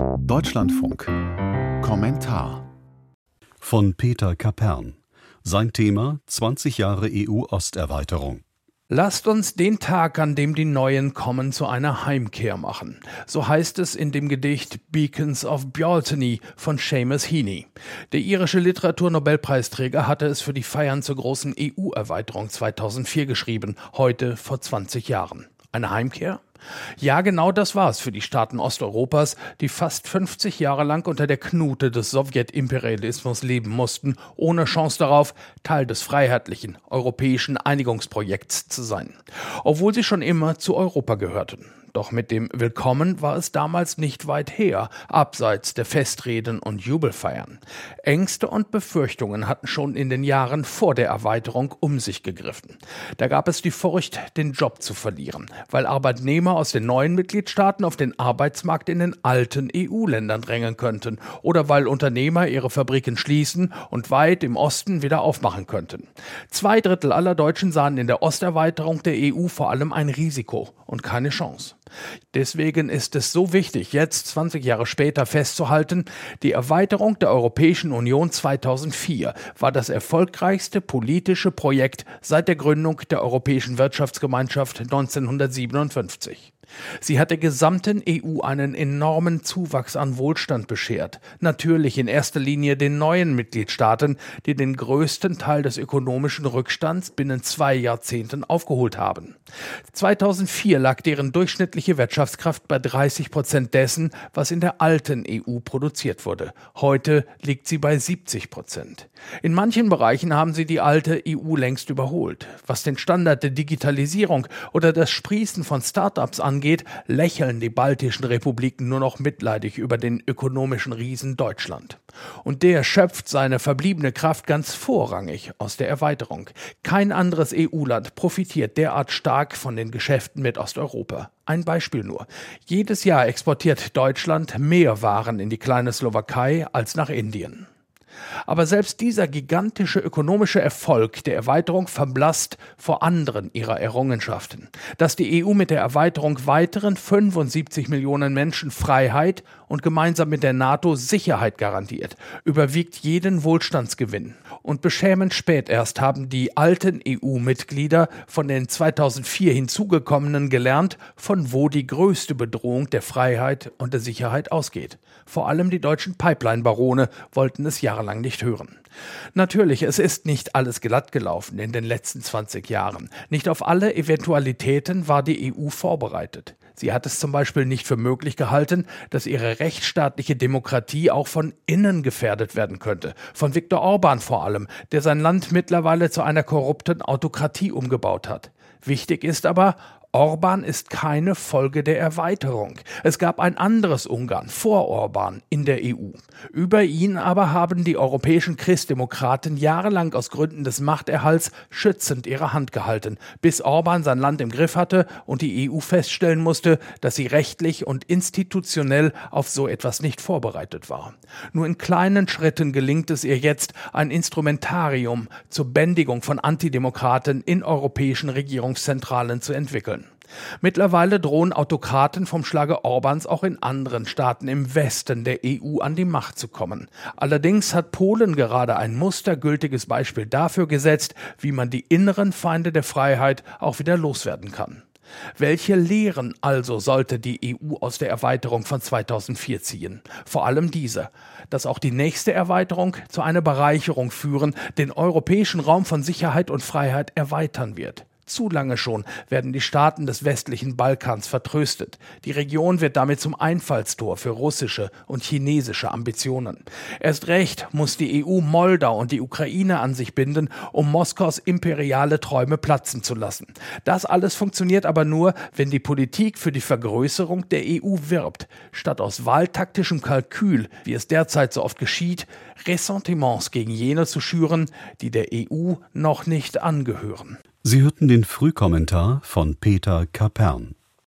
Deutschlandfunk. Kommentar von Peter Kapern. Sein Thema: 20 Jahre EU-Osterweiterung. Lasst uns den Tag, an dem die Neuen kommen, zu einer Heimkehr machen. So heißt es in dem Gedicht Beacons of Bealtaine von Seamus Heaney. Der irische Literaturnobelpreisträger hatte es für die Feiern zur großen EU-Erweiterung 2004 geschrieben, heute vor 20 Jahren. Eine Heimkehr? Ja, genau das war es für die Staaten Osteuropas, die fast 50 Jahre lang unter der Knute des Sowjetimperialismus leben mussten, ohne Chance darauf, Teil des freiheitlichen europäischen Einigungsprojekts zu sein, obwohl sie schon immer zu Europa gehörten. Doch mit dem Willkommen war es damals nicht weit her, abseits der Festreden und Jubelfeiern. Ängste und Befürchtungen hatten schon in den Jahren vor der Erweiterung um sich gegriffen. Da gab es die Furcht, den Job zu verlieren, weil Arbeitnehmer aus den neuen Mitgliedstaaten auf den Arbeitsmarkt in den alten EU-Ländern drängen könnten oder weil Unternehmer ihre Fabriken schließen und weit im Osten wieder aufmachen könnten. 2/3 aller Deutschen sahen in der Osterweiterung der EU vor allem ein Risiko und keine Chance. Deswegen ist es so wichtig, jetzt 20 Jahre später festzuhalten, die Erweiterung der Europäischen Union 2004 war das erfolgreichste politische Projekt seit der Gründung der Europäischen Wirtschaftsgemeinschaft 1957. Sie hat der gesamten EU einen enormen Zuwachs an Wohlstand beschert. Natürlich in erster Linie den neuen Mitgliedstaaten, die den größten Teil des ökonomischen Rückstands binnen 2 Jahrzehnten aufgeholt haben. 2004 lag deren durchschnittliche Wirtschaftskraft bei 30% dessen, was in der alten EU produziert wurde. Heute liegt sie bei 70%. In manchen Bereichen haben sie die alte EU längst überholt. Was den Standard der Digitalisierung oder das Sprießen von Start-ups angeht, lächeln die baltischen Republiken nur noch mitleidig über den ökonomischen Riesen Deutschland. Und der schöpft seine verbliebene Kraft ganz vorrangig aus der Erweiterung. Kein anderes EU-Land profitiert derart stark von den Geschäften mit Osteuropa. Ein Beispiel nur. Jedes Jahr exportiert Deutschland mehr Waren in die kleine Slowakei als nach Indien. Aber selbst dieser gigantische ökonomische Erfolg der Erweiterung verblasst vor anderen ihrer Errungenschaften. Dass die EU mit der Erweiterung weiteren 75 Millionen Menschen Freiheit und gemeinsam mit der NATO Sicherheit garantiert, überwiegt jeden Wohlstandsgewinn. Und beschämend spät erst haben die alten EU-Mitglieder von den 2004 hinzugekommenen gelernt, von wo die größte Bedrohung der Freiheit und der Sicherheit ausgeht. Vor allem die deutschen Pipeline-Barone wollten es jahrelang nicht hören. Natürlich, es ist nicht alles glatt gelaufen in den letzten 20 Jahren. Nicht auf alle Eventualitäten war die EU vorbereitet. Sie hat es zum Beispiel nicht für möglich gehalten, dass ihre rechtsstaatliche Demokratie auch von innen gefährdet werden könnte. Von Viktor Orbán vor allem, der sein Land mittlerweile zu einer korrupten Autokratie umgebaut hat. Wichtig ist aber, Orbán ist keine Folge der Erweiterung. Es gab ein anderes Ungarn vor Orbán in der EU. Über ihn aber haben die europäischen Christdemokraten jahrelang aus Gründen des Machterhalts schützend ihre Hand gehalten, bis Orbán sein Land im Griff hatte und die EU feststellen musste, dass sie rechtlich und institutionell auf so etwas nicht vorbereitet war. Nur in kleinen Schritten gelingt es ihr jetzt, ein Instrumentarium zur Bändigung von Antidemokraten in europäischen Regierungszentralen zu entwickeln. Mittlerweile drohen Autokraten vom Schlage Orbáns auch in anderen Staaten im Westen der EU an die Macht zu kommen. Allerdings hat Polen gerade ein mustergültiges Beispiel dafür gesetzt, wie man die inneren Feinde der Freiheit auch wieder loswerden kann. Welche Lehren also sollte die EU aus der Erweiterung von 2004 ziehen? Vor allem diese, dass auch die nächste Erweiterung zu einer Bereicherung führen, den europäischen Raum von Sicherheit und Freiheit erweitern wird. Zu lange schon werden die Staaten des westlichen Balkans vertröstet. Die Region wird damit zum Einfallstor für russische und chinesische Ambitionen. Erst recht muss die EU Moldau und die Ukraine an sich binden, um Moskaus imperiale Träume platzen zu lassen. Das alles funktioniert aber nur, wenn die Politik für die Vergrößerung der EU wirbt, statt aus wahltaktischem Kalkül, wie es derzeit so oft geschieht, Ressentiments gegen jene zu schüren, die der EU noch nicht angehören. Sie hörten den Frühkommentar von Peter Kapern.